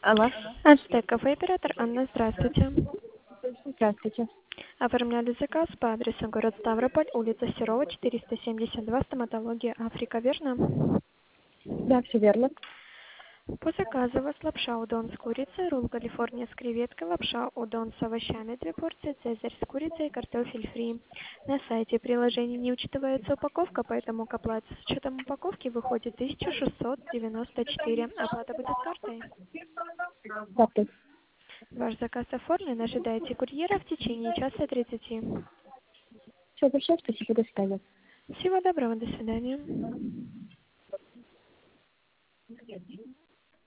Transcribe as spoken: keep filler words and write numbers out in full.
Алло, Ацтек кафе оператор Анна, здравствуйте. здравствуйте. Оформляли заказ по адресу город Ставрополь, улица Серова, четыреста семьдесят два, стоматология Африка, верно? Да, все верно. По заказу у вас лапша удон с курицей, ролл Калифорния с креветкой, лапша удон с овощами, две порции, цезарь с курицей и картофель фри. На сайте приложения не учитывается упаковка, поэтому к оплате с учетом упаковки выходит тысяча шестьсот девяносто четыре. Оплата будет картой. Так, то есть Ваш заказ оформлен, ожидайте курьера в течение часа тридцати. все, большое спасибо, до свидания. Всего доброго, до свидания.